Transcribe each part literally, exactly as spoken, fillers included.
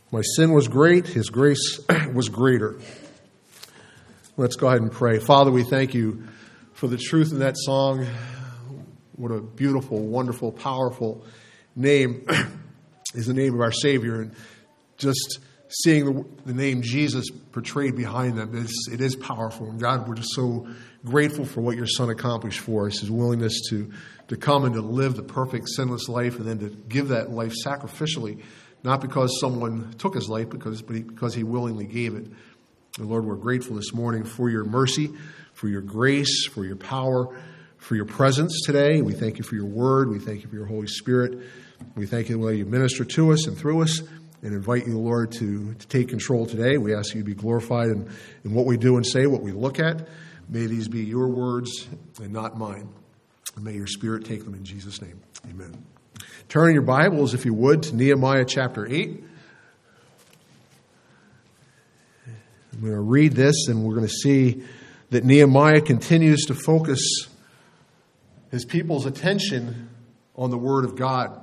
My sin was great, his grace was greater. Let's go ahead and pray. Father, we thank you for the truth in that song. What a beautiful, wonderful, powerful name is the name of our Savior. And just seeing the, the name Jesus portrayed behind them, it's, it is powerful. And God, we're just so grateful for what your Son accomplished for us, his willingness to, to come and to live the perfect, sinless life, and then to give that life sacrificially, not because someone took his life, because but he, because he willingly gave it. And Lord, we're grateful this morning for your mercy, for your grace, for your power, for your presence today. We thank you for your word. We thank you for your Holy Spirit. We thank you the way you minister to us and through us, and invite you, Lord, to, to take control today. We ask you to be glorified in, in what we do and say, what we look at. May these be your words and not mine. And may your Spirit take them in Jesus' name. Amen. Turn in your Bibles, if you would, to Nehemiah chapter eight. I'm going to read this, and we're going to see that Nehemiah continues to focus his people's attention on the Word of God.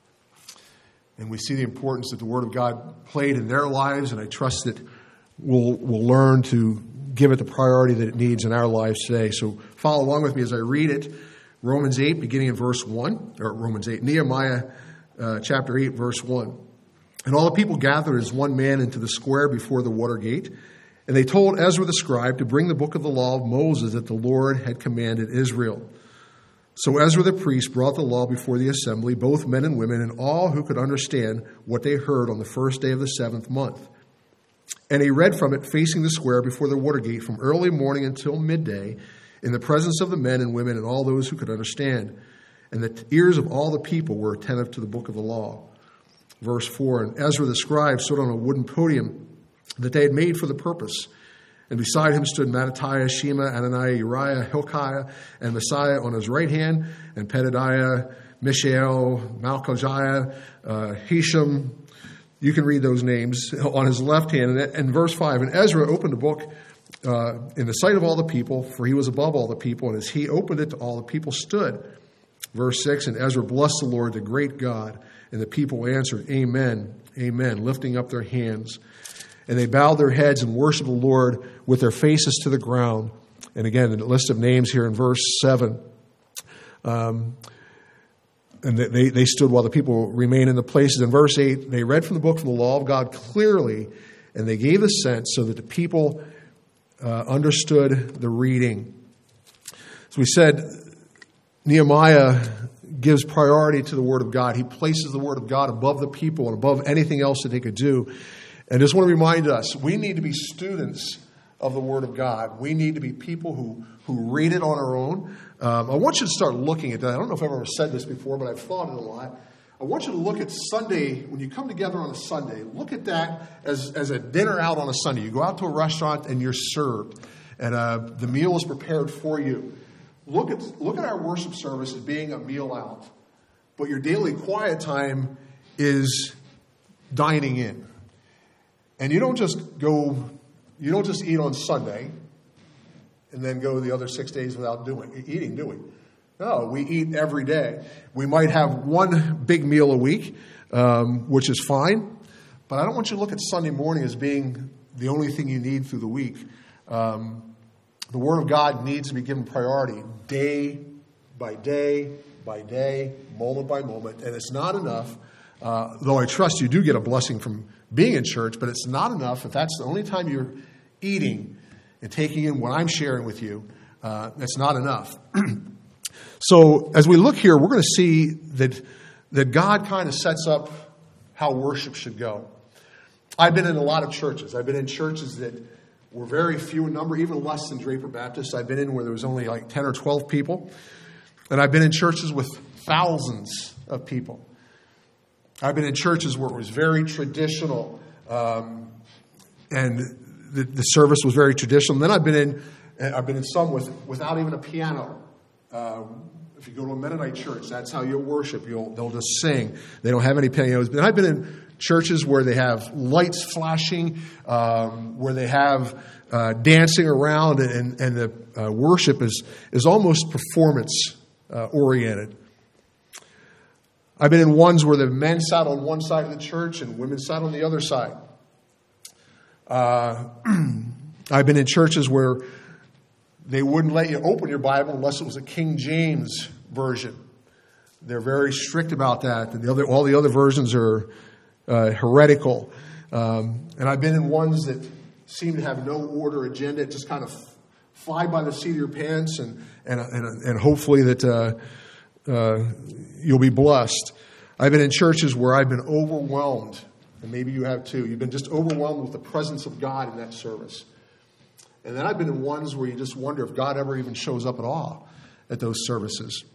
And we see the importance that the Word of God played in their lives, and I trust that we'll, we'll learn to give it the priority that it needs in our lives today. So follow along with me as I read it. Romans eight, beginning in verse one, or Romans eight, Nehemiah uh, chapter eight, verse one. And all the people gathered as one man into the square before the water gate, and they told Ezra the scribe to bring the book of the law of Moses that the Lord had commanded Israel. So Ezra the priest brought the law before the assembly, both men and women, and all who could understand what they heard on the first day of the seventh month. And he read from it facing the square before the water gate from early morning until midday, in the presence of the men and women and all those who could understand. And the ears of all the people were attentive to the book of the law. Verse four, and Ezra the scribe stood on a wooden podium that they had made for the purpose. And beside him stood Mattithiah, Shema, Ananiah, Uriah, Hilkiah, and Messiah on his right hand, and Pedadiah, Mishael, Malchiah, uh, Hisham. You can read those names on his left hand. And, and verse five, and Ezra opened the book uh, in the sight of all the people, for he was above all the people, and as he opened it, all the people stood. Verse six, and Ezra blessed the Lord, the great God, and the people answered, Amen, Amen, lifting up their hands. And they bowed their heads and worshiped the Lord with their faces to the ground. And again, the list of names here in verse seven. Um, and they, they stood while the people remained in the places. In verse eight, they read from the book from the law of God clearly, and they gave assent so that the people uh, understood the reading. As we said, Nehemiah gives priority to the Word of God. He places the Word of God above the people and above anything else that they could do. And I just want to remind us, we need to be students of the Word of God. We need to be people who, who read it on our own. Um, I want you to start looking at that. I don't know if I've ever said this before, but I've thought it a lot. I want you to look at Sunday, when you come together on a Sunday, look at that as, as a dinner out on a Sunday. You go out to a restaurant and you're served, and uh, the meal is prepared for you. Look at, look at our worship service as being a meal out, but your daily quiet time is dining in. And you don't just go, you don't just eat on Sunday and then go the other six days without doing eating, do we? No, we eat every day. We might have one big meal a week, um, which is fine. But I don't want you to look at Sunday morning as being the only thing you need through the week. Um, the Word of God needs to be given priority day by day by day, moment by moment. And it's not enough, uh, though I trust you do get a blessing from being in church, but it's not enough if that's the only time you're eating and taking in what I'm sharing with you. Uh, that's not enough. So as we look here, we're going to see that that God kind of sets up how worship should go. I've been in a lot of churches. I've been in churches that were very few in number, even less than Draper Baptist. I've been in where there was only like ten or twelve people. And I've been in churches with thousands of people. I've been in churches where it was very traditional, um, and the, the service was very traditional. And then I've been in, I've been in some with without even a piano. Uh, if you go to a Mennonite church, that's how you'll worship. You'll they'll just sing. They don't have any pianos. But I've been in churches where they have lights flashing, um, where they have uh, dancing around, and and the uh, worship is is almost performance uh, oriented. I've been in ones where the men sat on one side of the church and women sat on the other side. Uh, I've been in churches where they wouldn't let you open your Bible unless it was a King James version. They're very strict about that. And the other, all the other versions are uh, heretical. Um, and I've been in ones that seem to have no order agenda, just kind of fly by the seat of your pants, and and and, and hopefully that uh, uh, you'll be blessed. I've been in churches where I've been overwhelmed, and maybe you have too. You've been just overwhelmed with the presence of God in that service. And then I've been in ones where you just wonder if God ever even shows up at all at those services.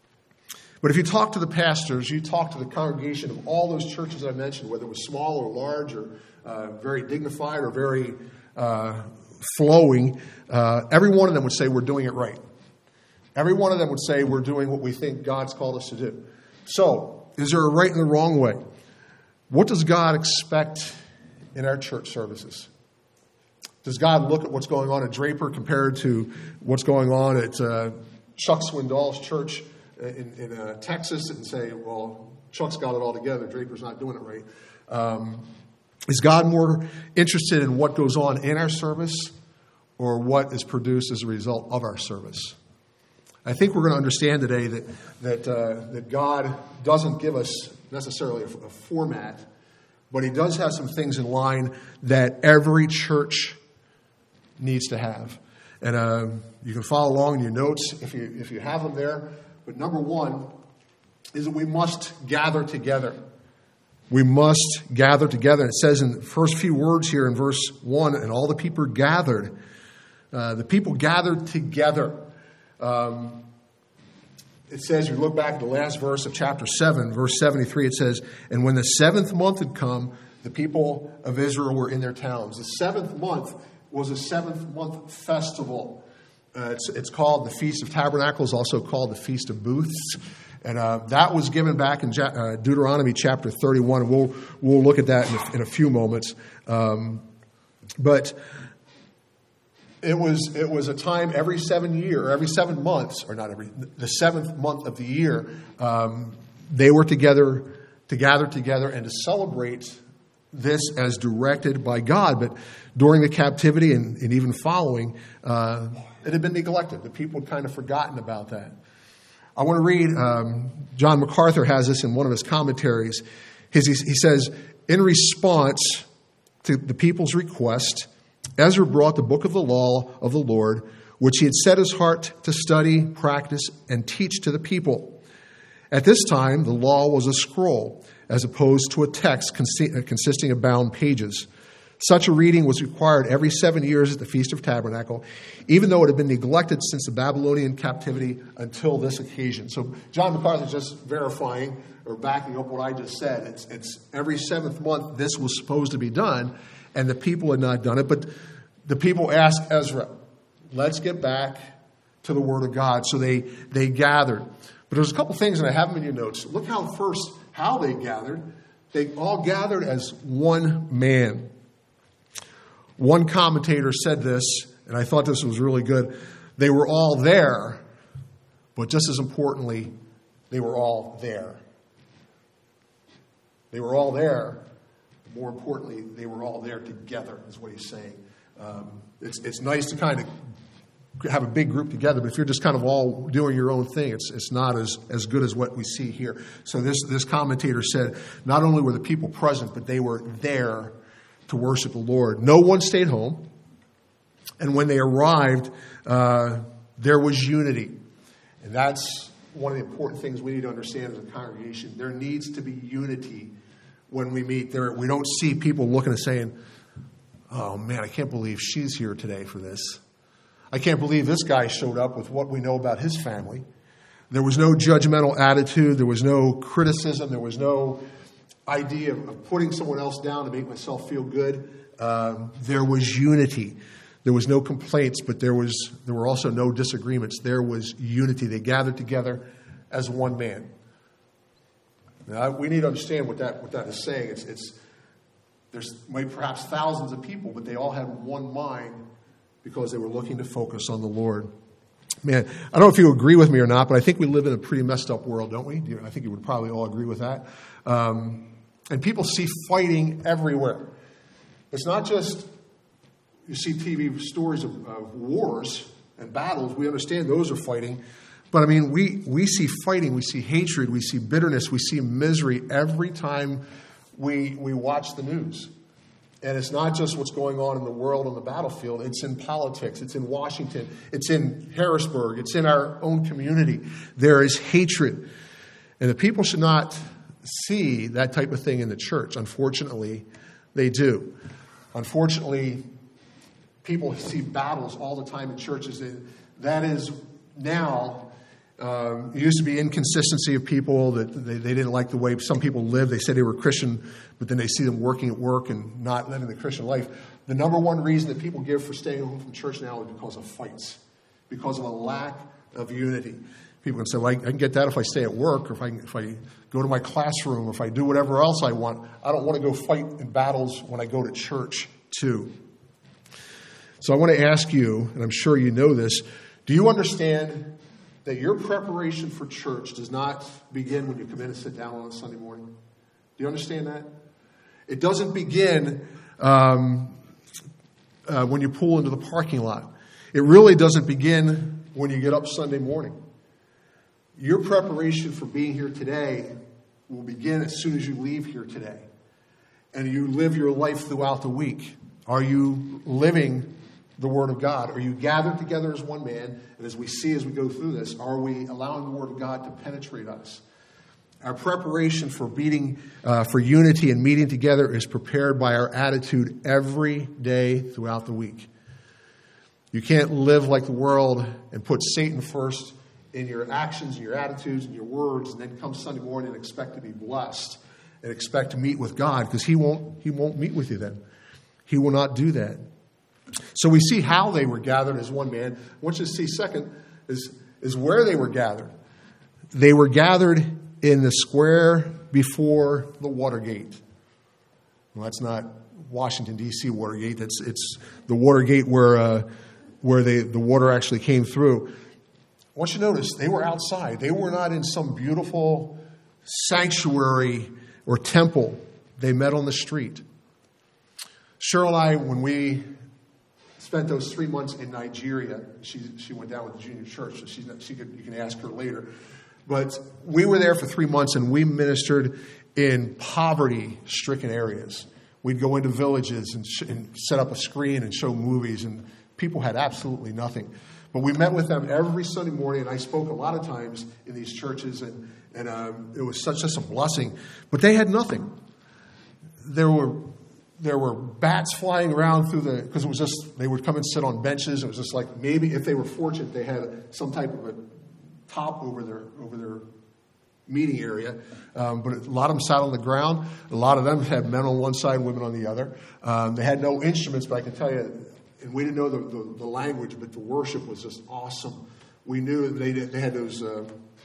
But if you talk to the pastors, you talk to the congregation of all those churches I mentioned, whether it was small or large or uh, very dignified or very uh, flowing, uh, every one of them would say we're doing it right. Every one of them would say we're doing what we think God's called us to do. So, is there a right and a wrong way? What does God expect in our church services? Does God look at what's going on at Draper compared to what's going on at uh, Chuck Swindoll's church in, in uh, Texas and say, well, Chuck's got it all together, Draper's not doing it right? Um, is God more interested in what goes on in our service or what is produced as a result of our service? I think we're going to understand today that that uh, that God doesn't give us necessarily a, a format, but He does have some things in line that every church needs to have. And uh, you can follow along in your notes if you if you have them there. But number one is that we must gather together. We must gather together. And it says in the first few words here in verse one, and all the people gathered. Uh, the people gathered together. Um, it says, you look back at the last verse of chapter seven, verse seventy-three, it says, and when the seventh month had come, the people of Israel were in their towns. The seventh month was a seventh month festival. Uh, it's, it's called the Feast of Tabernacles, also called the Feast of Booths. And uh, that was given back in ja- uh, Deuteronomy chapter thirty-one. And we'll, we'll look at that in a, in a few moments. Um, but it was it was a time every seven year, or every seven months, or not every, the seventh month of the year, um, they were together, to gather together and to celebrate this as directed by God. But during the captivity and, and even following, uh, it had been neglected. The people had kind of forgotten about that. I want to read, um, John MacArthur has this in one of his commentaries. His, he says, in response to the people's request, Ezra brought the book of the law of the Lord, which he had set his heart to study, practice, and teach to the people. At this time, the law was a scroll, as opposed to a text consisting of bound pages. Such a reading was required every seven years at the Feast of Tabernacle, even though it had been neglected since the Babylonian captivity until this occasion. So John MacArthur is just verifying or backing up what I just said. It's, it's every seventh month this was supposed to be done, and the people had not done it. But the people asked Ezra, let's get back to the Word of God. So they, they gathered. But there's a couple things, and I have them in your notes. Look how first, how they gathered. They all gathered as one man. One commentator said this, and I thought this was really good. They were all there, but just as importantly, they were all there. They were all there. More importantly, they were all there together, is what he's saying. Um, it's, it's nice to kind of have a big group together, but if you're just kind of all doing your own thing, it's it's not as, as good as what we see here. So this, this commentator said, not only were the people present, but they were there to worship the Lord. No one stayed home. And when they arrived, uh, there was unity. And that's one of the important things we need to understand as a congregation. There needs to be unity when we meet. There, we don't see people looking and saying, oh man, I can't believe she's here today for this. I can't believe this guy showed up with what we know about his family. There was no judgmental attitude. There was no criticism. There was no idea of putting someone else down to make myself feel good. Um, there was unity. There was no complaints, but there was there were also no disagreements. There was unity. They gathered together as one man. Now, we need to understand what that what that is saying. It's it's there's maybe perhaps thousands of people, but they all had one mind because they were looking to focus on the Lord. Man, I don't know if you agree with me or not, but I think we live in a pretty messed up world, don't we? I think you would probably all agree with that. Um, and people see fighting everywhere. It's not just you see T V stories of, of wars and battles. We understand those are fighting. But, I mean, we, we see fighting, we see hatred, we see bitterness, we see misery every time we we watch the news. And it's not just what's going on in the world on the battlefield. It's in politics. It's in Washington. It's in Harrisburg. It's in our own community. There is hatred. And the people should not see that type of thing in the church. Unfortunately, they do. Unfortunately, people see battles all the time in churches. That is now... Um, it used to be inconsistency of people that they, they didn't like the way some people live. They said they were Christian, but then they see them working at work and not living the Christian life. The number one reason that people give for staying home from church now is because of fights, because of a lack of unity. People can say, well, I can get that if I stay at work, or if I, if I go to my classroom, or if I do whatever else I want. I don't want to go fight in battles when I go to church, too. So I want to ask you, and I'm sure you know this, do you understand that your preparation for church does not begin when you come in and sit down on a Sunday morning? Do you understand that? It doesn't begin um, uh, when you pull into the parking lot. It really doesn't begin when you get up Sunday morning. Your preparation for being here today will begin as soon as you leave here today. And you live your life throughout the week. Are you living the Word of God? Are you gathered together as one man? And as we see as we go through this, are we allowing the Word of God to penetrate us? Our preparation for meeting, uh, for unity and meeting together is prepared by our attitude every day throughout the week. You can't live like the world and put Satan first in your actions and your attitudes and your words, and then come Sunday morning and expect to be blessed and expect to meet with God, because he won't, he won't meet with you then. He will not do that. So we see how they were gathered as one man. I want you to see second is, is where they were gathered. They were gathered in the square before the Watergate. Well, that's not Washington, D C Watergate. That's it's the Watergate where uh, where they, the water actually came through. I want you to notice they were outside. They were not in some beautiful sanctuary or temple. They met on the street. Cheryl and I, when we spent those three months in Nigeria, she she went down with the junior church, so she's not, she could you can ask her later. But we were there for three months, and we ministered in poverty-stricken areas. We'd go into villages and, sh- and set up a screen and show movies, and people had absolutely nothing. But we met with them every Sunday morning, and I spoke a lot of times in these churches, and, and um, it was such just a blessing. But they had nothing. There were there were bats flying around through the, because it was just, they would come and sit on benches. It was just like, maybe if they were fortunate, they had some type of a top over their over their meeting area. Um, but a lot of them sat on the ground. A lot of them had men on one side, women on the other. Um, they had no instruments, but I can tell you, and we didn't know the, the, the language, but the worship was just awesome. We knew they they had those uh,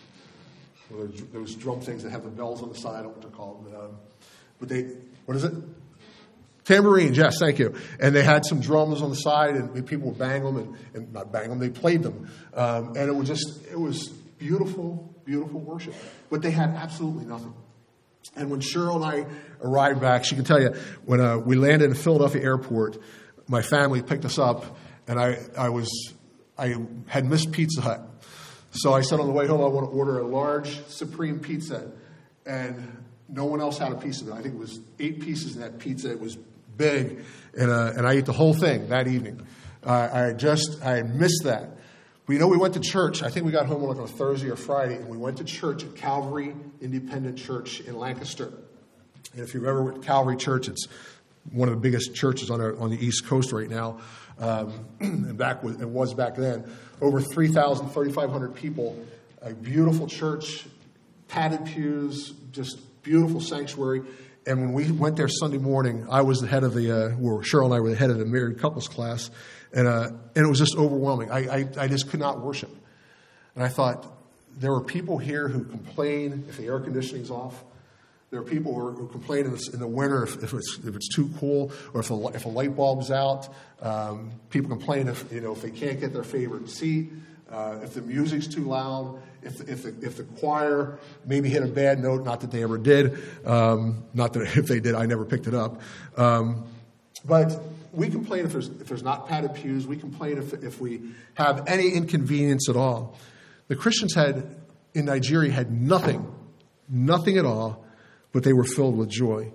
those drum things that have the bells on the side. I don't know what they're called, but, um, but they what is it? Tambourines, yes, thank you. And they had some drums on the side, and people would bang them, and, and not bang them, they played them. Um, and it was just, it was beautiful, beautiful worship. But they had absolutely nothing. And when Cheryl and I arrived back, she can tell you, when uh, we landed in Philadelphia airport, my family picked us up, and I, I was, I had missed Pizza Hut. So I said on the way home, I want to order a large Supreme pizza. And no one else had a piece of it. I think it was eight pieces in that pizza. It was big, and uh, and I ate the whole thing that evening. Uh, I just, I missed that. But you know, we went to church. I think we got home like on a Thursday or Friday, and we went to church at Calvary Independent Church in Lancaster. And if you remember what Calvary Church, it's one of the biggest churches on our, on the East Coast right now. Um, and back with, it was back then. Over three thousand, thirty-five hundred people. A beautiful church, padded pews, just beautiful sanctuary. And when we went there Sunday morning, I was the head of the, uh, where Cheryl and I were the head of the married couples class, and uh, and it was just overwhelming. I, I I just could not worship. And I thought, there were people here who complain if the air conditioning's off. There are people who, are, who complain in the, in the winter if, if it's if it's too cool, or if a, if a light bulb's out. Um, people complain if you know if they can't get their favorite seat. Uh, if the music's too loud, if if the, if the choir maybe hit a bad note, not that they ever did, um, not that if they did, I never picked it up. Um, but we complain if there's if there's not padded pews. We complain if if we have any inconvenience at all. The Christians had in Nigeria had nothing, nothing at all, but they were filled with joy.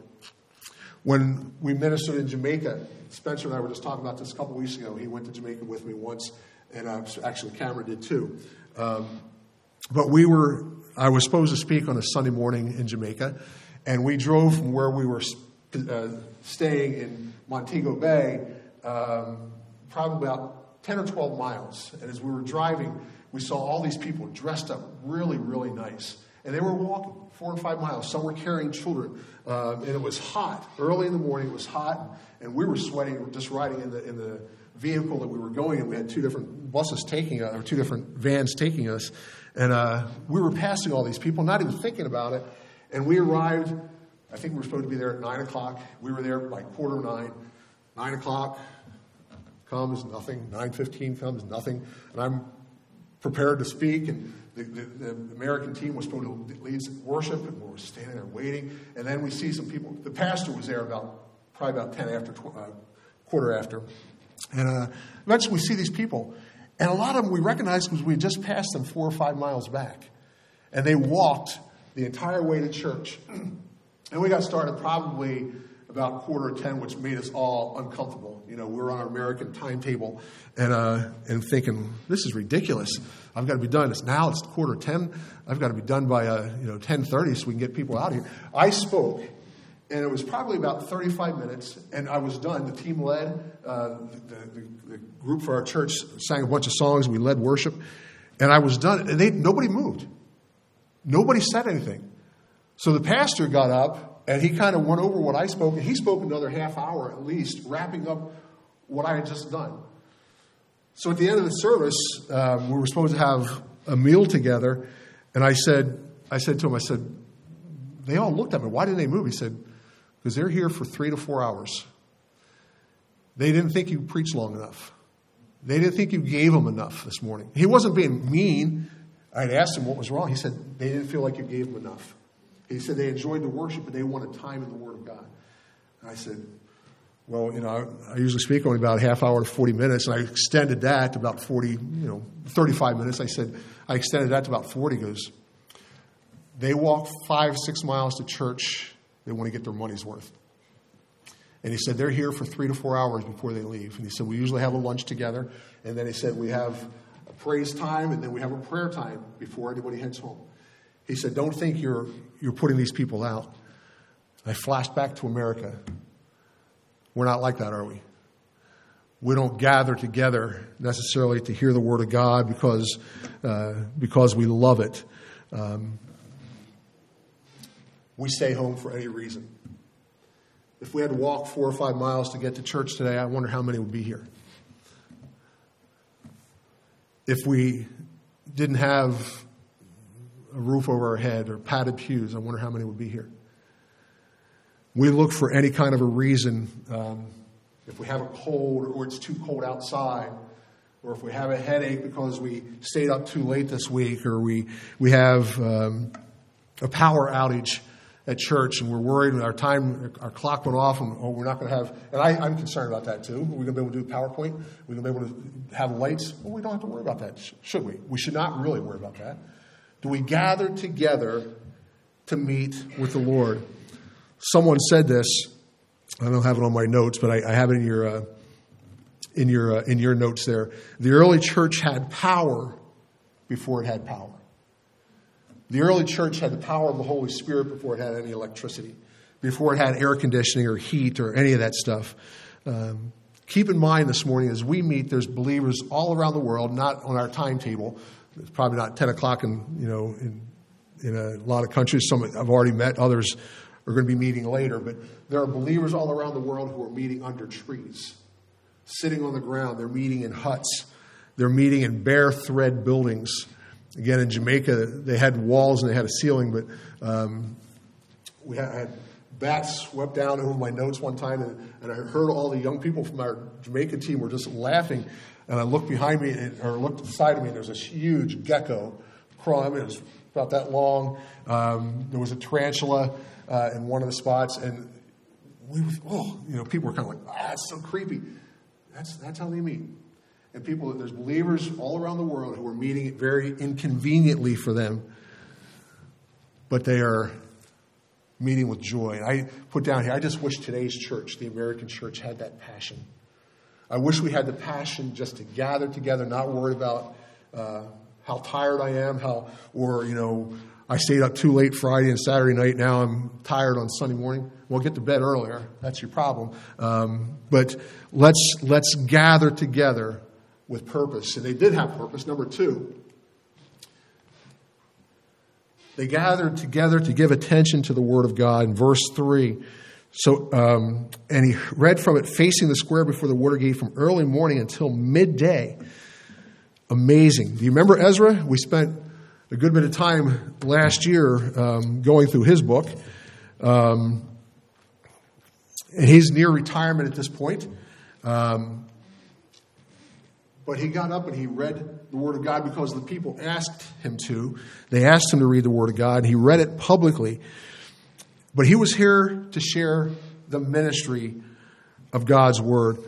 When we ministered in Jamaica, Spencer and I were just talking about this a couple weeks ago. He went to Jamaica with me once, and uh, actually Cameron did too. Um, but we were, I was supposed to speak on a Sunday morning in Jamaica, and we drove from where we were uh, staying in Montego Bay, um, probably about ten or twelve miles. And as we were driving, we saw all these people dressed up really, really nice. And they were walking four and five miles. Some were carrying children. Um, and it was hot. Early in the morning, it was hot. And we were sweating just riding in the in the vehicle that we were going in. We had two different buses taking us, or two different vans taking us. And uh, we were passing all these people, not even thinking about it. And we arrived, I think we were supposed to be there at nine o'clock. We were there by quarter nine. nine o'clock comes, nothing. nine fifteen comes, nothing. And I'm prepared to speak, and the, the, the American team was supposed to lead worship, and we were standing there waiting. And then we see some people. The pastor was there about probably about ten after, uh, quarter after. And uh, eventually we see these people. And a lot of them we recognized because we had just passed them four or five miles back. And they walked the entire way to church. And we got started probably about quarter to ten, which made us all uncomfortable. You know, we were on our American timetable and uh, and thinking, this is ridiculous. I've got to be done. It's now it's quarter to ten. I've got to be done by uh, you know ten thirty so we can get people out of here. I spoke, and it was probably about thirty-five minutes, and I was done. The team led. Uh, the, the, the group for our church sang a bunch of songs. We led worship, and I was done. And they nobody moved. Nobody said anything. So the pastor got up. And he kind of went over what I spoke, and he spoke another half hour at least, wrapping up what I had just done. So at the end of the service, um, we were supposed to have a meal together, and I said, I said to him, I said, they all looked at me. Why didn't they move? He said, because they're here for three to four hours. They didn't think you preached long enough. They didn't think you gave them enough this morning. He wasn't being mean. I had asked him what was wrong. He said, they didn't feel like you gave them enough. He said they enjoyed the worship, but they wanted time in the Word of God. And I said, well, you know, I, I usually speak only about a half hour to forty minutes, and I extended that to about forty, you know, thirty-five minutes. I said, I extended that to about forty. He goes, they walk five, six miles to church. They want to get their money's worth. And he said, they're here for three to four hours before they leave. And he said, we usually have a lunch together. And then he said, we have a praise time, and then we have a prayer time before anybody heads home. He said, don't think you're you're putting these people out. I flashed back to America. We're not like that, are we? We don't gather together necessarily to hear the Word of God because uh, because we love it. Um, we stay home for any reason. If we had to walk four or five miles to get to church today, I wonder how many would be here. If we didn't have a roof over our head or padded pews, I wonder how many would be here. We look for any kind of a reason. Um, if we have a cold or it's too cold outside, or if we have a headache because we stayed up too late this week, or we, we have um, a power outage at church and we're worried and our time, our clock went off and oh, we're not going to have, and I, I'm concerned about that too. Are we going to be able to do PowerPoint? Are we going to be able to have lights? Well, we don't have to worry about that, should we? We should not really worry about that. Do we gather together to meet with the Lord? Someone said this. I don't have it on my notes, but I, I have it in your uh, in your uh, in your notes there. The early church had power before it had power. The early church had the power of the Holy Spirit before it had any electricity, before it had air conditioning or heat or any of that stuff. Um, keep in mind this morning as we meet, there's believers all around the world, not on our timetable. It's probably not ten o'clock in, you know, in, in a lot of countries. Some I've already met. Others are going to be meeting later. But there are believers all around the world who are meeting under trees, sitting on the ground. They're meeting in huts. They're meeting in bare thread buildings. Again, in Jamaica, they had walls and they had a ceiling, but um, we had bat swept down over my notes one time, and, and I heard all the young people from our Jamaican team were just laughing. And I looked behind me, and, or looked to the side of me, and there was this huge gecko crawling. I mean, it was about that long. Um, there was a tarantula uh, in one of the spots, and we were, oh, you know, people were kind of like, ah, that's so creepy. That's that's how they meet. And people, there's believers all around the world who are meeting very inconveniently for them, but they are meeting with joy. And I put down here, I just wish today's church, the American church, had that passion. I wish we had the passion just to gather together, not worried about uh, how tired I am, how, or, you know, I stayed up too late Friday and Saturday night. Now I'm tired on Sunday morning. Well, get to bed earlier. That's your problem. Um, but let's let's gather together with purpose. And they did have purpose. Number two, they gathered together to give attention to the Word of God. In verse three, so um, and he read from it facing the square before the Watergate from early morning until midday. Amazing. Do you remember Ezra? We spent a good bit of time last year um, going through his book. Um, and he's near retirement at this point. Um, but he got up and he read the Word of God because the people asked him to. They asked him to read the Word of God, and he read it publicly. But he was here to share the ministry of God's Word.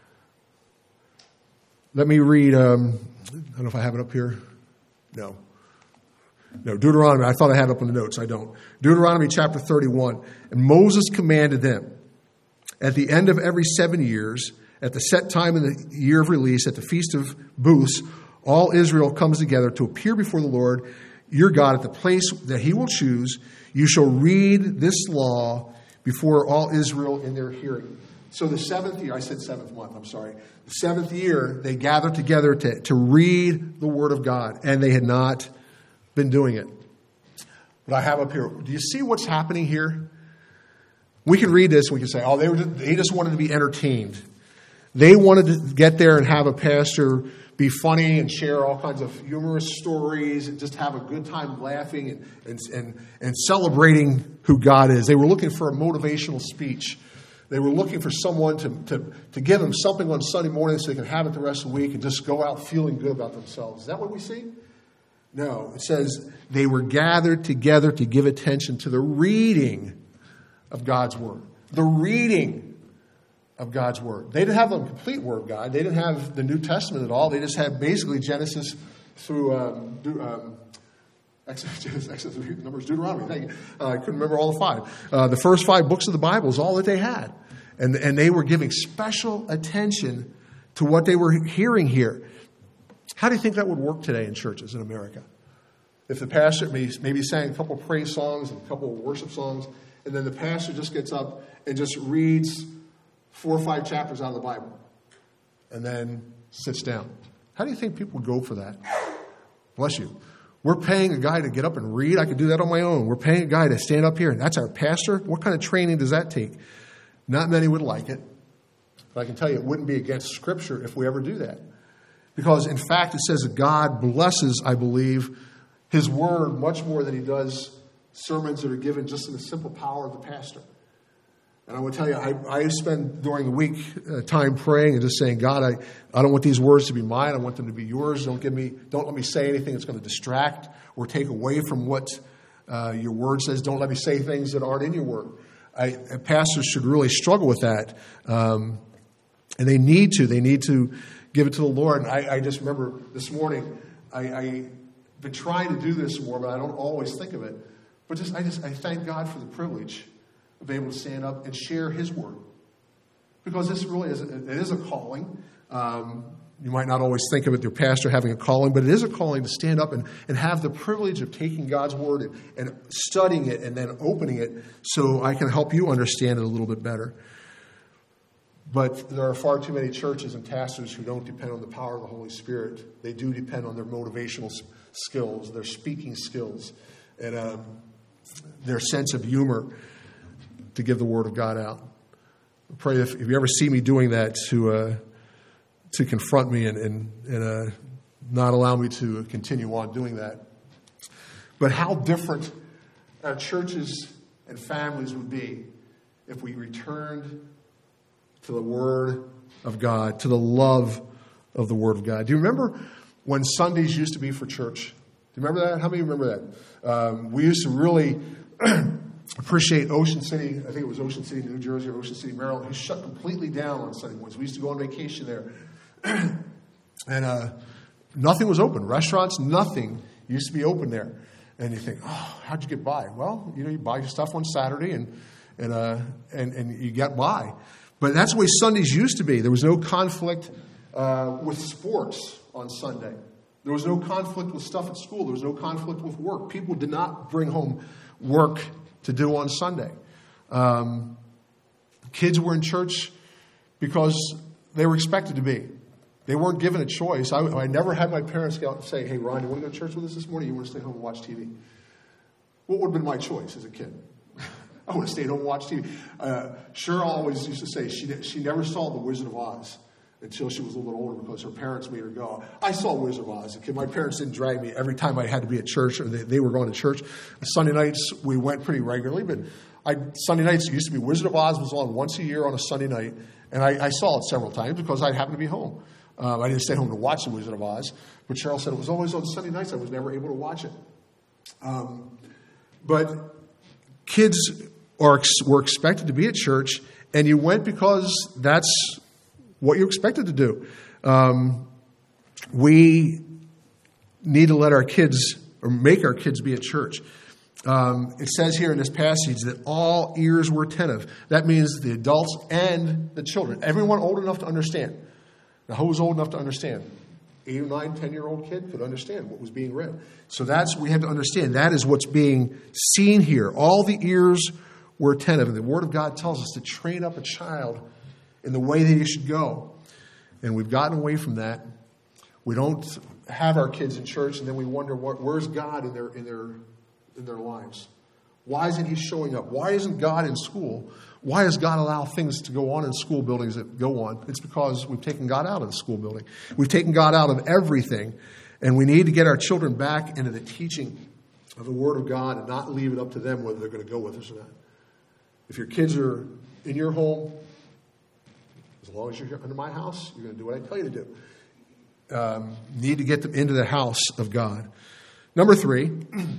Let me read, um, I don't know if I have it up here. No. No, Deuteronomy, I thought I had it up in the notes. I don't. Deuteronomy chapter thirty-one. And Moses commanded them, at the end of every seven years, at the set time in the year of release, at the Feast of Booths, all Israel comes together to appear before the Lord your God at the place that he will choose. You shall read this law before all Israel in their hearing. So the seventh year, I said seventh month, I'm sorry. The seventh year, they gathered together to, to read the Word of God, and they had not been doing it. But I have up here, do you see what's happening here? We can read this and we can say, oh, they were just, they just wanted to be entertained. They wanted to get there and have a pastor be funny and share all kinds of humorous stories and just have a good time laughing and, and, and, and celebrating who God is. They were looking for a motivational speech. They were looking for someone to, to, to give them something on Sunday morning so they can have it the rest of the week and just go out feeling good about themselves. Is that what we see? No. It says they were gathered together to give attention to the reading of God's Word. The reading of God's Word. They didn't have the complete Word of God. They didn't have the New Testament at all. They just had basically Genesis through um, um, Exodus, Exodus, Numbers, Deuteronomy. Thank you. Uh, I couldn't remember all the five. Uh, the first five books of the Bible is all that they had. And, and they were giving special attention to what they were hearing here. How do you think that would work today in churches in America? If the pastor maybe, maybe sang a couple of praise songs and a couple of worship songs, and then the pastor just gets up and just reads four or five chapters out of the Bible and then sits down. How do you think people would go for that? Bless you. We're paying a guy to get up and read. I could do that on my own. We're paying a guy to stand up here, and that's our pastor? What kind of training does that take? Not many would like it. But I can tell you it wouldn't be against Scripture if we ever do that. Because, in fact, it says that God blesses, I believe, His Word much more than He does sermons that are given just in the simple power of the pastor. And I will tell you, I, I spend during the week uh, time praying and just saying, God, I, I don't want these words to be mine. I want them to be yours. Don't give me, don't let me say anything that's going to distract or take away from what uh, your word says. Don't let me say things that aren't in your word. I, pastors should really struggle with that. Um, and they need to. They need to give it to the Lord. And I, I just remember this morning, I, I've been trying to do this more, but I don't always think of it. But just I just I thank God for the privilege of being able to stand up and share His Word. Because this really is, it is a calling. Um, you might not always think of it, your pastor having a calling, but it is a calling to stand up and, and have the privilege of taking God's Word and, and studying it and then opening it so I can help you understand it a little bit better. But there are far too many churches and pastors who don't depend on the power of the Holy Spirit. They do depend on their motivational skills, their speaking skills, and um, their sense of humor to give the Word of God out. I pray if, if you ever see me doing that to uh, to confront me and, and, and uh, not allow me to continue on doing that. But how different our churches and families would be if we returned to the Word of God, to the love of the Word of God. Do you remember when Sundays used to be for church? Do you remember that? How many remember that? Um, we used to really appreciate Ocean City. I think it was Ocean City, New Jersey, or Ocean City, Maryland, who shut completely down on Sunday mornings. We used to go on vacation there. and uh, nothing was open. Restaurants, nothing used to be open there. And you think, oh, how'd you get by? Well, you know, you buy your stuff on Saturday and and uh, and, and you get by. But that's the way Sundays used to be. There was no conflict uh, with sports on Sunday. There was no conflict with stuff at school. There was no conflict with work. People did not bring home work to do on Sunday. Um, kids were in church because they were expected to be. They weren't given a choice. I, I never had my parents go out and say, hey, Ron, you want to go to church with us this morning or you want to stay home and watch T V? What would have been my choice as a kid? I would have stayed home and watched T V. Uh, Cheryl always used to say she she never saw The Wizard of Oz until she was a little bit older because her parents made her go. I saw Wizard of Oz as a kid. My parents didn't drag me every time I had to be at church or they, they were going to church. Sunday nights, we went pretty regularly, but I, Sunday nights used to be Wizard of Oz was on once a year on a Sunday night, and I, I saw it several times because I happened to be home. Um, I didn't stay home to watch The Wizard of Oz, but Cheryl said it was always on Sunday nights. I was never able to watch it. Um, but kids are, were expected to be at church, and you went because that's what you're expected to do. Um, we need to let our kids, or make our kids be at church. Um, it says here in this passage that all ears were attentive. That means the adults and the children. Everyone old enough to understand. Now, who was old enough to understand? Eight or nine, ten-year-old kid could understand what was being read. So that's what we have to understand. That is what's being seen here. All the ears were attentive. And the Word of God tells us to train up a child in the way that he should go. And we've gotten away from that. We don't have our kids in church, and then we wonder, what, where's God in their in their in their lives? Why isn't he showing up? Why isn't God in school? Why does God allow things to go on in school buildings that go on? It's because we've taken God out of the school building. We've taken God out of everything. And we need to get our children back into the teaching of the Word of God and not leave it up to them whether they're going to go with us or not. If your kids are in your home, as long as you're here under my house, you're going to do what I tell you to do. Um, need to get them into the house of God. Number three,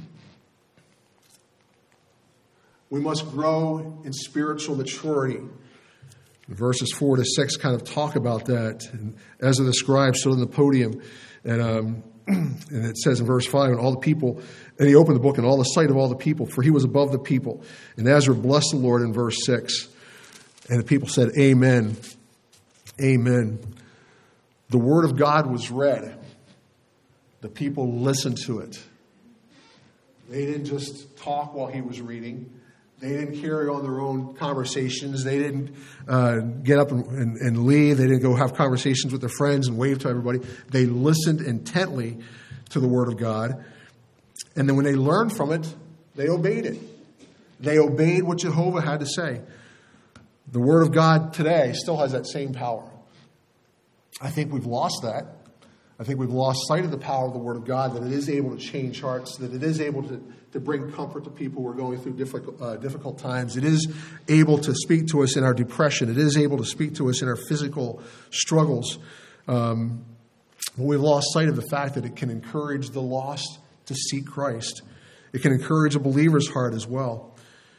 we must grow in spiritual maturity. Verses four to six kind of talk about that. And Ezra the scribe stood on the podium, and um, and it says in verse five, and all the people, and he opened the book, and all the sight of all the people, for he was above the people. And Ezra blessed the Lord in verse six. And the people said, Amen. Amen. The word of God was read. The people listened to it. They didn't just talk while he was reading. They didn't carry on their own conversations. They didn't uh, get up and, and, and leave. They didn't go have conversations with their friends and wave to everybody. They listened intently to the Word of God. And then when they learned from it, they obeyed it. They obeyed what Jehovah had to say. The Word of God today still has that same power. I think we've lost that. I think we've lost sight of the power of the Word of God, that it is able to change hearts, that it is able to, to bring comfort to people who are going through difficult, uh, difficult times. It is able to speak to us in our depression. It is able to speak to us in our physical struggles. Um, but we've lost sight of the fact that it can encourage the lost to seek Christ. It can encourage a believer's heart as well.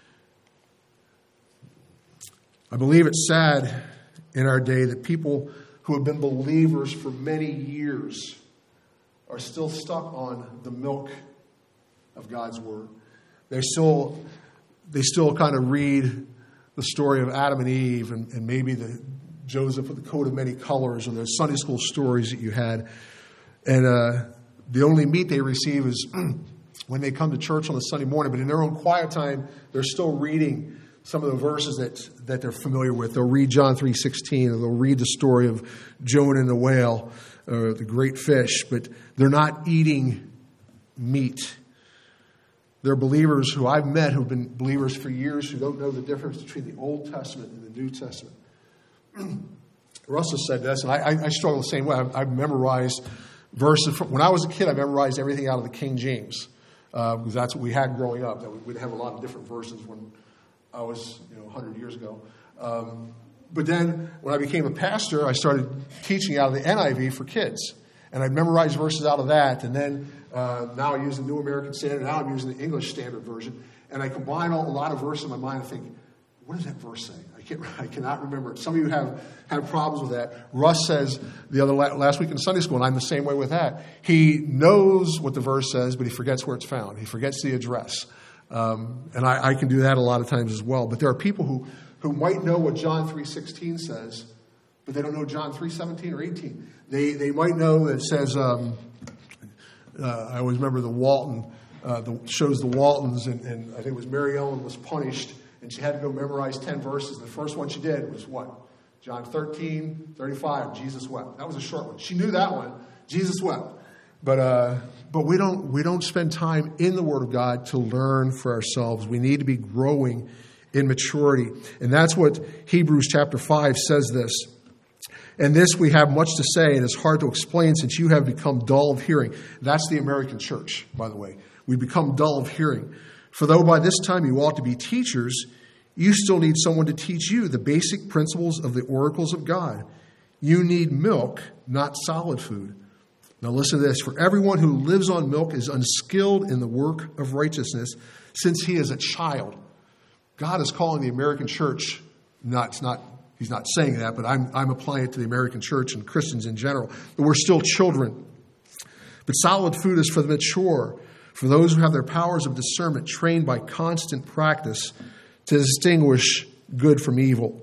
I believe it's sad in our day that people who have been believers for many years are still stuck on the milk of God's Word. They still, they still kind of read the story of Adam and Eve and, and maybe the Joseph with the coat of many colors or the Sunday school stories that you had. And uh, the only meat they receive is when they come to church on a Sunday morning. But in their own quiet time, they're still reading some of the verses that, that they're familiar with. They'll read John three sixteen, or they'll read the story of Jonah and the whale, or the great fish, but they're not eating meat. They're believers who I've met who've been believers for years who don't know the difference between the Old Testament and the New Testament. Russell said this, and I, I, I struggle the same way. I've, I've memorized verses. From, when I was a kid, I memorized everything out of the King James, uh, because that's what we had growing up. That we'd have a lot of different verses when I was, you know, one hundred years ago. Um, but then when I became a pastor, I started teaching out of the N I V for kids. And I memorized verses out of that. And then uh, now I use the New American Standard. Now I'm using the English Standard Version. And I combine all, a lot of verses in my mind and think, what does that verse say? I can't. I cannot remember it. Some of you have, have problems with that. Russ says the other last week in Sunday school, and I'm the same way with that. He knows what the verse says, but he forgets where it's found. He forgets the address. Um, and I, I can do that a lot of times as well. But there are people who, who might know what John three sixteen says, but they don't know John three seventeen or eighteen. They they might know that it says, um, uh, I always remember the Walton, uh, the, shows the Waltons, and, and I think it was Mary Ellen was punished, and she had to go memorize ten verses. The first one she did was what? John thirteen, thirty-five, Jesus wept. That was a short one. She knew that one. Jesus wept. But uh, but we don't we don't spend time in the Word of God to learn for ourselves. We need to be growing in maturity. And that's what Hebrews chapter five says this. And this we have much to say, and it's hard to explain since you have become dull of hearing. That's the American church, by the way. We've become dull of hearing. For though by this time you ought to be teachers, you still need someone to teach you the basic principles of the oracles of God. You need milk, not solid food. Now listen to this. For everyone who lives on milk is unskilled in the work of righteousness, since he is a child. God is calling the American church, not, it's not, he's not saying that, but I'm, I'm applying it to the American church and Christians in general, that we're still children. But solid food is for the mature, for those who have their powers of discernment trained by constant practice to distinguish good from evil.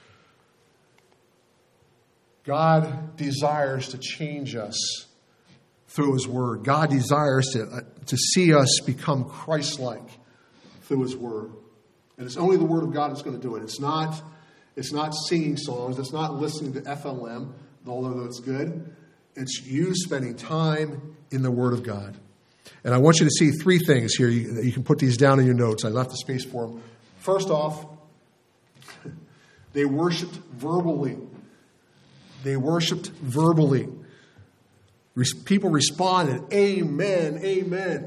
God desires to change us through His Word. God desires to, uh, to see us become Christ-like through His Word. And it's only the Word of God that's going to do it. It's not, it's not singing songs. It's not listening to F L M, although it's good. It's you spending time in the Word of God. And I want you to see three things here. You, you can put these down in your notes. I left the space for them. First off, they worshiped verbally. They worshiped verbally. People responded, amen, amen.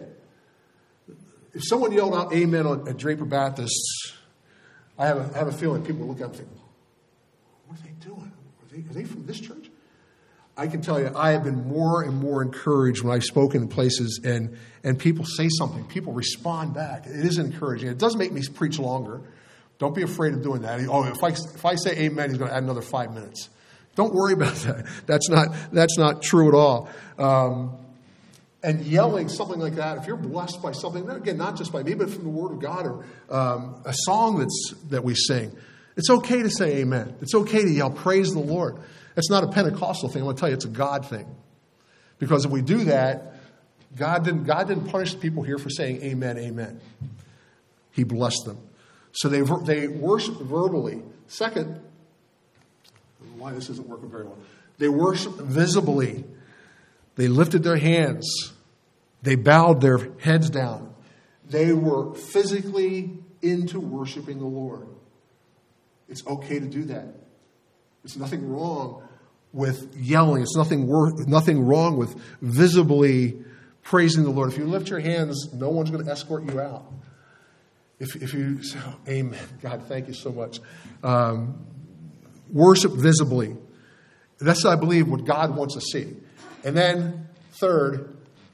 If someone yelled out amen at Draper Baptist, I have a, I have a feeling people would look up and think, what are they doing? Are they, are they from this church? I can tell you, I have been more and more encouraged when I've spoken in places and, and people say something. People respond back. It is encouraging. It does make me preach longer. Don't be afraid of doing that. Oh, if I, if I say amen, he's going to add another five minutes. Don't worry about that. That's not, that's not true at all. Um, and yelling something like that, if you're blessed by something, again, not just by me, but from the Word of God or um, a song that's that we sing, it's okay to say amen. It's okay to yell, praise the Lord. It's not a Pentecostal thing. I'm going to tell you, it's a God thing. Because if we do that, God didn't, God didn't punish people here for saying amen, amen. He blessed them. So they, they worshiped verbally. Second, I don't know why this isn't working very well. They worshiped visibly. They lifted their hands. They bowed their heads down. They were physically into worshiping the Lord. It's okay to do that. There's nothing wrong with yelling. It's nothing wor- nothing wrong with visibly praising the Lord. If you lift your hands, no one's going to escort you out. If, if you say, oh, amen, God, thank you so much. Um, worship visibly. That's, I believe, what God wants to see. And then, third,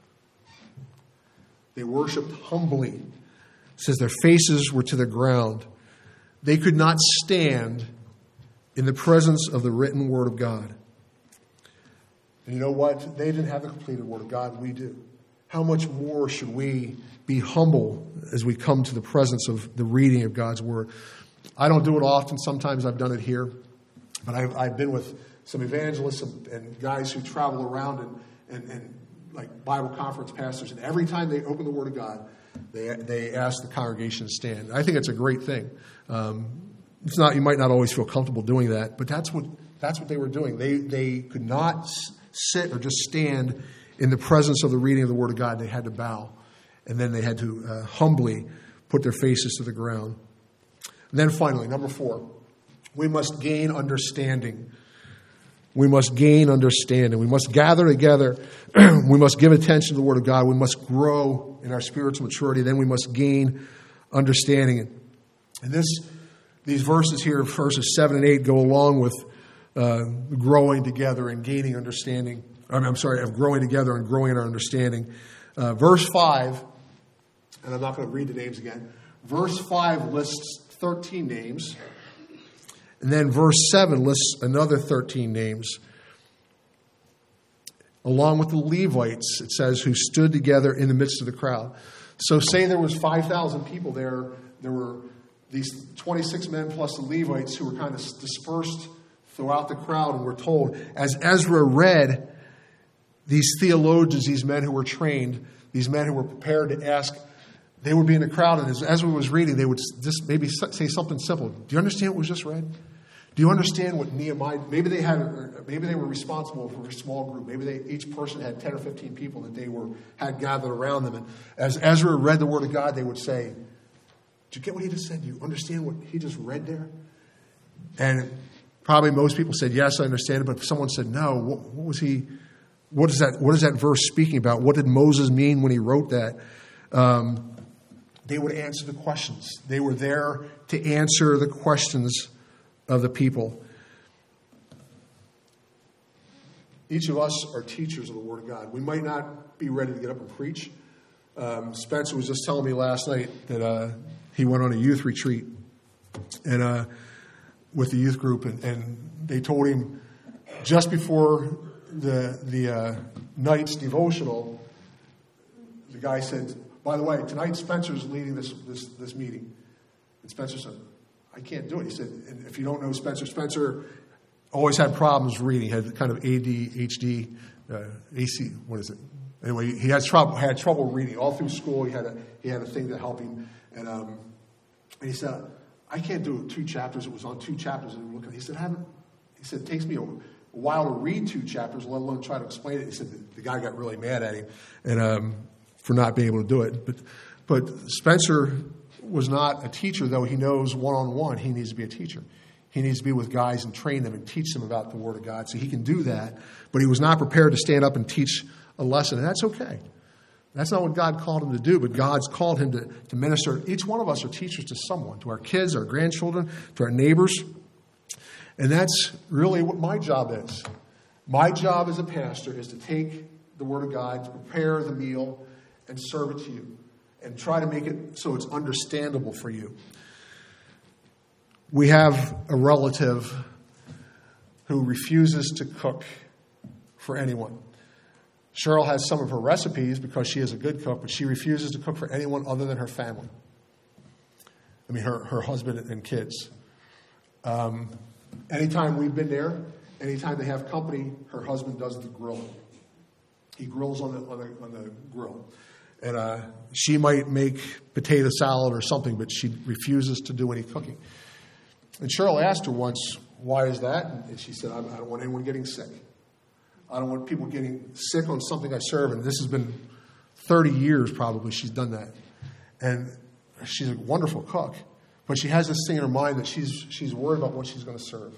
they worshiped humbly. It says their faces were to the ground. They could not stand in the presence of the written Word of God. And you know what? They didn't have the completed Word of God. We do. How much more should we be humble as we come to the presence of the reading of God's Word? I don't do it often. Sometimes I've done it here. But I've, I've been with some evangelists and, and guys who travel around and, and, and like Bible conference pastors. And every time they open the Word of God, they they ask the congregation to stand. I think it's a great thing. Um, it's not you might not always feel comfortable doing that, but that's what that's what they were doing. They they could not sit or just stand in the presence of the reading of the Word of God. They had to bow, and then they had to uh, humbly put their faces to the ground. And then finally, number four, we must gain understanding. We must gain understanding. We must gather together. We must give attention to the Word of God. We must grow in our spiritual maturity. Then we must gain understanding. And this, these verses here, verses seven and eight, go along with uh, growing together and gaining understanding. I mean, I'm sorry, of growing together and growing in our understanding. Uh, verse five, and I'm not going to read the names again. Verse five lists thirteen names. And then verse seven lists another thirteen names. Along with the Levites, it says, who stood together in the midst of the crowd. So say there was five thousand people there. There were these twenty-six men plus the Levites who were kind of dispersed throughout the crowd. And we're told, as Ezra read, these theologians, these men who were trained, these men who were prepared to ask, they would be in the crowd. And as Ezra was reading, they would just maybe say something simple. Do you understand what was just read? Do you understand what Nehemiah, maybe they had, maybe they were responsible for a small group. Maybe they, each person had ten or fifteen people that they were, had gathered around them. And as Ezra read the word of God, they would say, did you get what he just said? Do you understand what he just read there? And probably most people said, yes, I understand it. But if someone said, no, what, what was he, what is that, what is that verse speaking about? What did Moses mean when he wrote that? Um, they would answer the questions. They were there to answer the questions of the people. Each of us are teachers of the Word of God. We might not be ready to get up and preach. Um, Spencer was just telling me last night that uh, he went on a youth retreat and uh, with the youth group, and, and they told him just before the the uh, night's devotional, the guy said, "By the way, tonight Spencer's leading this this this meeting." And Spencer said, I can't do it. He said, and if you don't know Spencer, Spencer always had problems reading. He had kind of A D H D, uh, A C, what is it? Anyway, he had trouble had trouble reading all through school. He had a he had a thing to help him, and um, and he said, I can't do two chapters. It was on two chapters, and we were looking. He said, I haven't. He said, it takes me a while to read two chapters, let alone try to explain it. He said the, the guy got really mad at him, and um, for not being able to do it. But but Spencer was not a teacher, though he knows one-on-one he needs to be a teacher. He needs to be with guys and train them and teach them about the Word of God. So he can do that, but he was not prepared to stand up and teach a lesson, and that's okay. That's not what God called him to do, but God's called him to, to minister. Each one of us are teachers to someone, to our kids, our grandchildren, to our neighbors, and that's really what my job is. My job as a pastor is to take the Word of God, to prepare the meal, and serve it to you, and try to make it so it's understandable for you. We have a relative who refuses to cook for anyone. Cheryl has some of her recipes because she is a good cook, but she refuses to cook for anyone other than her family. I mean, her, her husband and kids. Um, anytime we've been there, anytime they have company, her husband does the grilling. He grills on the, on the, on the grill. And uh, she might make potato salad or something, but she refuses to do any cooking. And Cheryl asked her once, why is that? And she said, I don't want anyone getting sick. I don't want people getting sick on something I serve. And this has been thirty years probably she's done that. And she's a wonderful cook. But she has this thing in her mind that she's she's worried about what she's going to serve.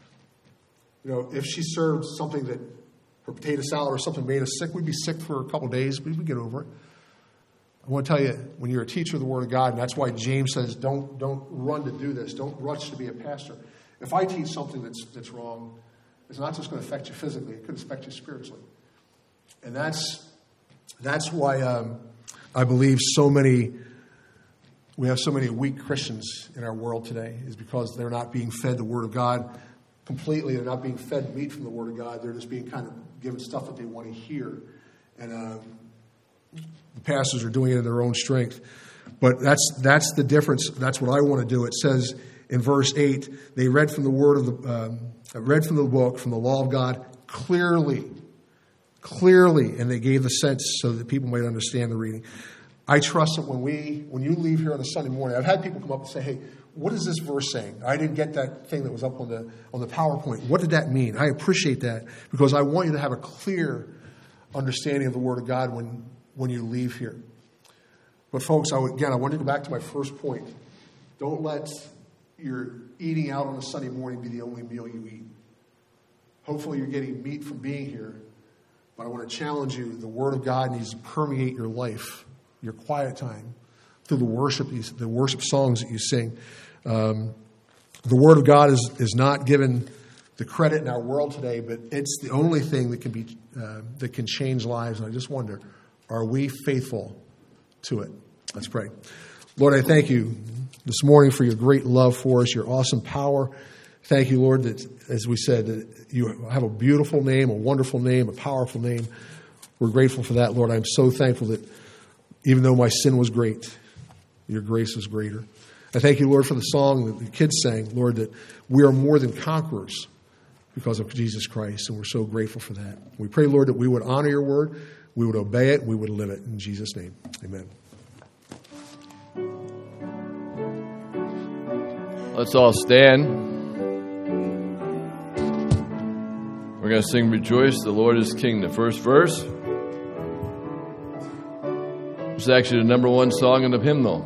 You know, if she served something that her potato salad or something made us sick, we'd be sick for a couple of days, but we'd get over it. I want to tell you, when you're a teacher of the Word of God, and that's why James says, don't don't run to do this. Don't rush to be a pastor. If I teach something that's that's wrong, it's not just going to affect you physically. It could affect you spiritually. And that's that's why um, I believe so many, we have so many weak Christians in our world today, is because they're not being fed the Word of God completely. They're not being fed meat from the Word of God. They're just being kind of given stuff that they want to hear. And um, the pastors are doing it in their own strength. But that's that's the difference. That's what I want to do. It says in verse eight, they read from the word of the um, read from the book, from the law of God, clearly, clearly, and they gave the sense so that people might understand the reading. I trust that when we when you leave here on a Sunday morning, I've had people come up and say, hey, what is this verse saying? I didn't get that thing that was up on the on the PowerPoint. What did that mean? I appreciate that because I want you to have a clear understanding of the Word of God when when you leave here. But folks, I would, again, I want to go back to my first point. Don't let your eating out on a Sunday morning be the only meal you eat. Hopefully you're getting meat from being here. But I want to challenge you. The Word of God needs to permeate your life, your quiet time, through the worship, the worship songs that you sing. Um, the Word of God is, is not given the credit in our world today, but it's the only thing that can be uh, that can change lives. And I just wonder, are we faithful to it? Let's pray. Lord, I thank you this morning for your great love for us, your awesome power. Thank you, Lord, that, as we said, that you have a beautiful name, a wonderful name, a powerful name. We're grateful for that, Lord. I'm so thankful that even though my sin was great, your grace is greater. I thank you, Lord, for the song that the kids sang, Lord, that we are more than conquerors because of Jesus Christ, and we're so grateful for that. We pray, Lord, that we would honor your word, we would obey it, and we would live it. In Jesus' name, amen. Let's all stand. We're going to sing Rejoice, the Lord is King, the first verse. It's actually the number one song in the hymnal.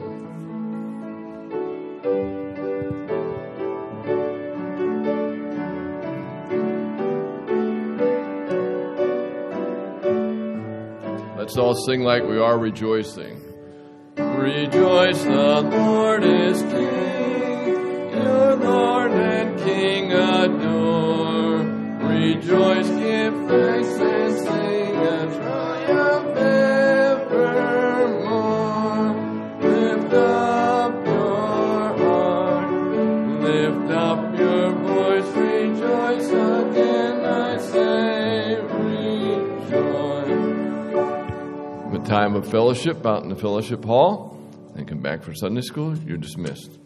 Let's all sing like we are rejoicing. Rejoice, the Lord is King, your Lord and King adore. Rejoice, give thanks and sing a triumph evermore. Lift up your heart, lift up your voice, rejoice again, I say, rejoice. A time of fellowship out in the fellowship hall, and come back for Sunday school. You're dismissed.